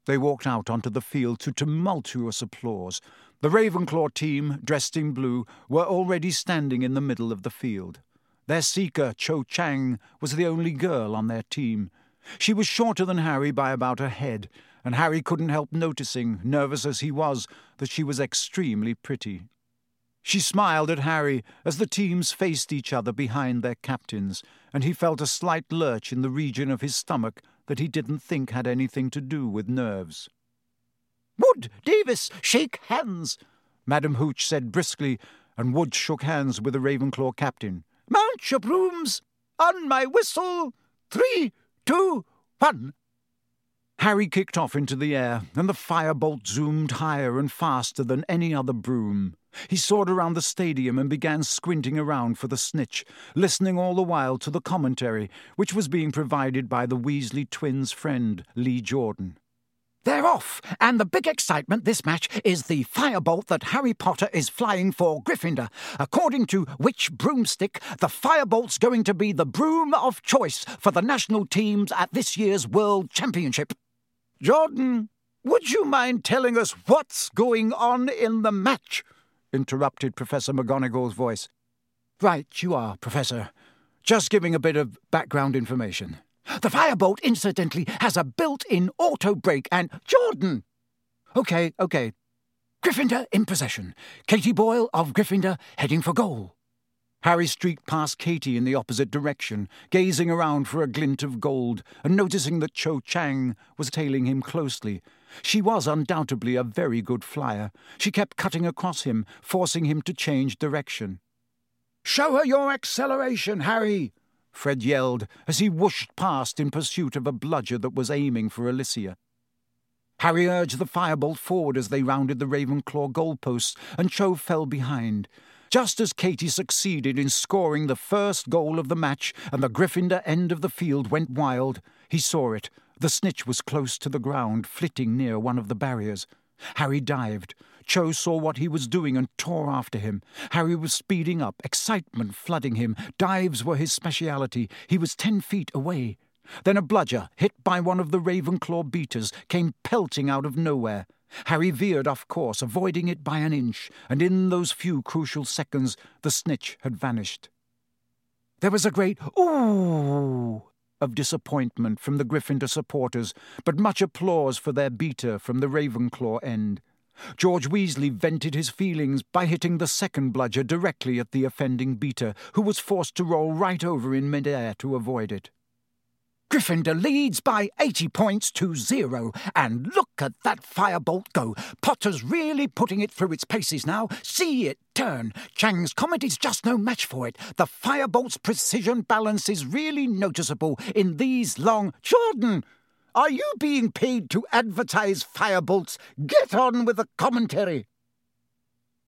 They walked out onto the field to tumultuous applause. The Ravenclaw team, dressed in blue, were already standing in the middle of the field. Their seeker, Cho Chang, was the only girl on their team. She was shorter than Harry by about a head, and Harry couldn't help noticing, nervous as he was, that she was extremely pretty. She smiled at Harry as the teams faced each other behind their captains, and he felt a slight lurch in the region of his stomach that he didn't think had anything to do with nerves. "Wood, Davis, shake hands," Madam Hooch said briskly, and Wood shook hands with the Ravenclaw captain. "Mount your brooms! On my whistle! 3, 2, 1. Harry kicked off into the air, and the firebolt zoomed higher and faster than any other broom. He soared around the stadium and began squinting around for the snitch, listening all the while to the commentary, which was being provided by the Weasley twins' friend, Lee Jordan. "They're off, and the big excitement this match is the firebolt that Harry Potter is flying for Gryffindor. According to Witch Broomstick, the firebolt's going to be the broom of choice for the national teams at this year's World Championship. Jordan, would you mind telling us what's going on in the match?" interrupted Professor McGonagall's voice. "Right, you are, Professor. Just giving a bit of background information. The firebolt, incidentally, has a built-in auto-brake and... Jordan! Okay. Gryffindor in possession. Katie Boyle of Gryffindor heading for goal." Harry streaked past Katie in the opposite direction, gazing around for a glint of gold, and noticing that Cho Chang was tailing him closely. She was undoubtedly a very good flyer. She kept cutting across him, forcing him to change direction. "Show her your acceleration, Harry!" Fred yelled as he whooshed past in pursuit of a bludger that was aiming for Alicia. Harry urged the firebolt forward as they rounded the Ravenclaw goalposts, and Cho fell behind. Just as Katie succeeded in scoring the first goal of the match and the Gryffindor end of the field went wild, he saw it. The snitch was close to the ground, flitting near one of the barriers. Harry dived. Cho saw what he was doing and tore after him. Harry was speeding up, excitement flooding him. Dives were his speciality. He was 10 feet away. Then a bludger, hit by one of the Ravenclaw beaters, came pelting out of nowhere. Harry veered off course, avoiding it by an inch, and in those few crucial seconds the snitch had vanished. There was a great "ooh" of disappointment from the Gryffindor supporters, but much applause for their beater from the Ravenclaw end. George Weasley vented his feelings by hitting the second bludger directly at the offending beater, who was forced to roll right over in mid-air to avoid it. "Gryffindor leads by 80 points to 0, and look at that firebolt go. Potter's really putting it through its paces now. See it turn. Chang's Comet is just no match for it. The firebolt's precision balance is really noticeable in these long... Jordan! Are you being paid to advertise firebolts? Get on with the commentary."